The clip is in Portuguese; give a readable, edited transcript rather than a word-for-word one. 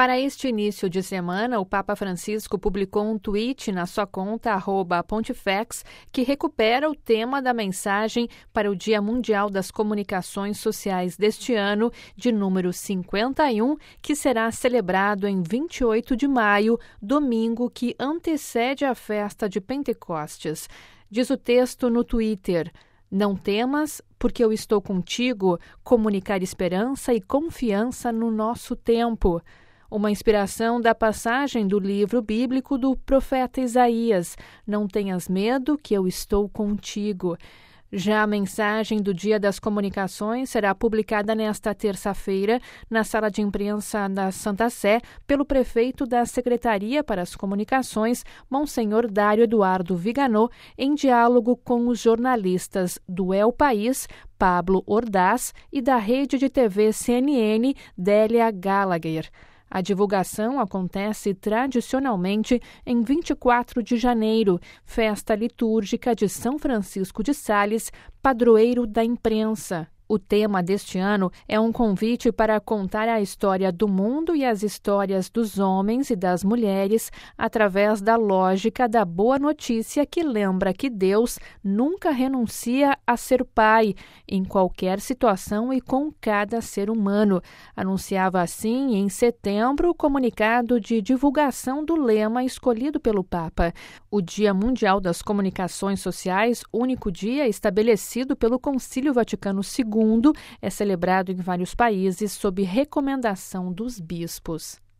Para este início de semana, o Papa Francisco publicou um tweet na sua conta @Pontifex que recupera o tema da mensagem para o Dia Mundial das Comunicações Sociais deste ano, de número 51, que será celebrado em 28 de maio, domingo que antecede a festa de Pentecostes. Diz o texto no Twitter: "Não temas, porque eu estou contigo, comunicar esperança e confiança no nosso tempo." Uma inspiração da passagem do livro bíblico do profeta Isaías: "Não tenhas medo, que eu estou contigo." Já a mensagem do Dia das Comunicações será publicada nesta terça-feira na sala de imprensa da Santa Sé pelo prefeito da Secretaria para as Comunicações, Monsenhor Dário Eduardo Viganò, em diálogo com os jornalistas do El País, Pablo Ordaz, e da rede de TV CNN, Délia Gallagher. A divulgação acontece tradicionalmente em 24 de janeiro, festa litúrgica de São Francisco de Sales, padroeiro da imprensa. O tema deste ano é um convite para contar a história do mundo e as histórias dos homens e das mulheres através da lógica da boa notícia, que lembra que Deus nunca renuncia a ser pai, em qualquer situação e com cada ser humano. Anunciava assim, em setembro, o comunicado de divulgação do lema escolhido pelo Papa. O Dia Mundial das Comunicações Sociais, único dia estabelecido pelo Concílio Vaticano II, é celebrado em vários países sob recomendação dos bispos.